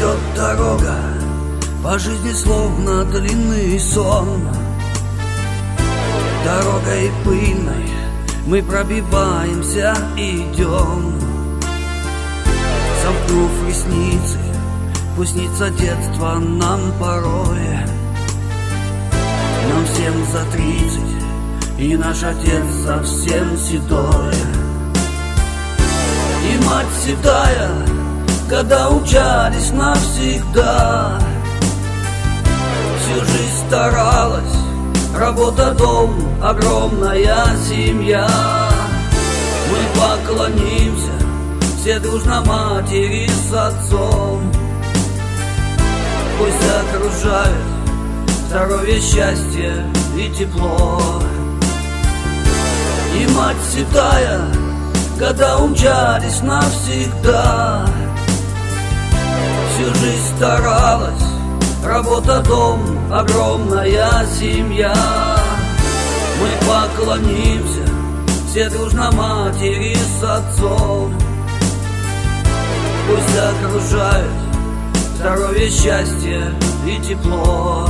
Идет дорога, по жизни словно длинный сон. Дорогой пыльной мы пробиваемся, идем. Сомкнув ресницы, пусть снится детство нам порой. Нам всем за 30, и наш отец совсем седой. И мать седая, года умчались навсегда. Всю жизнь старалась, работа, дом, огромная семья. Мы поклонимся все дружно матери с отцом. Пусть окружают здоровье, счастье и тепло. И мать седая, года умчались навсегда. Всю жизнь старалась, работа, дом, огромная семья. Мы поклонимся все дружно матери с отцом. Пусть окружают здоровье, счастье и тепло.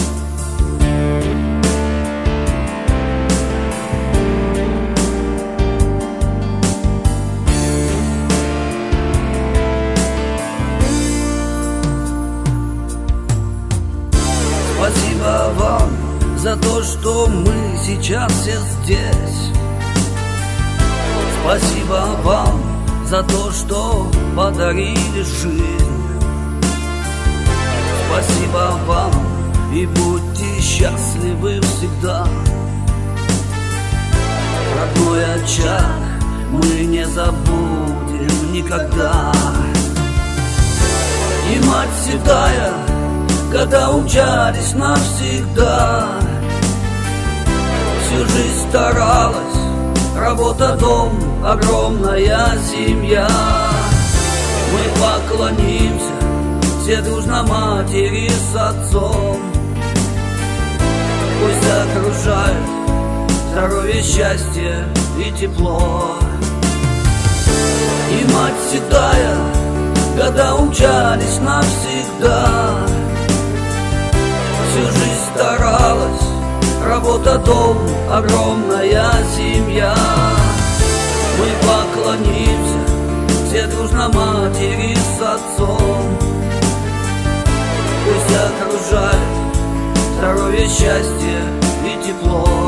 Спасибо вам за то, что мы сейчас все здесь. Спасибо вам за то, что подарили жизнь. Спасибо вам и будьте счастливы всегда. Родной очаг мы не забудем никогда. И мать седая, года умчались навсегда. Всю жизнь старалась, работа, дом, огромная семья. Мы поклонимся все дружно матери с отцом. Пусть окружают здоровье, счастье и тепло. И мать седая, года умчались навсегда. Всю жизнь старалась, работа, дом, огромная семья. Мы поклонимся все дружно матери с отцом. Пусть окружает здоровье, счастье и тепло.